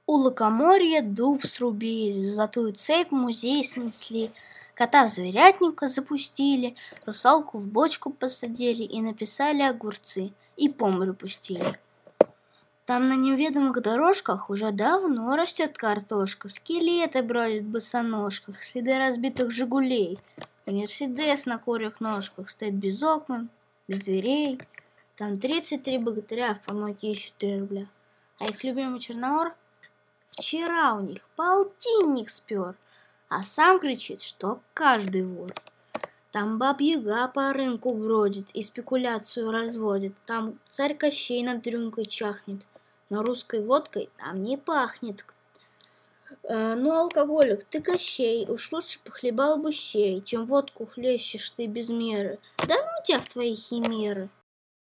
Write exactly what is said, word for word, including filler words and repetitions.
У лукоморья дуб срубили, золотую цепь в музей снесли, кота в зверятника запустили, русалку в бочку посадили и написали огурцы, и по морю пустили. Там на неведомых дорожках уже давно растет картошка, скелеты бродят в босоножках, следы разбитых «Жигулей». Мерседес на курьих ножках стоит без окон, без дверей. Там тридцать три богатыря в помойке ищут три рубля. А их любимый Черномор вчера у них полтинник спер, а сам кричит, что каждый вор. Там баба-яга по рынку бродит и спекуляцию разводит. Там царь Кощей над рюмкой чахнет, но русской водкой там не пахнет. Э, ну, алкоголик, ты Кощей, уж лучше похлебал бы щей, чем водку хлещешь ты без меры. Да ну тебя в твои химеры.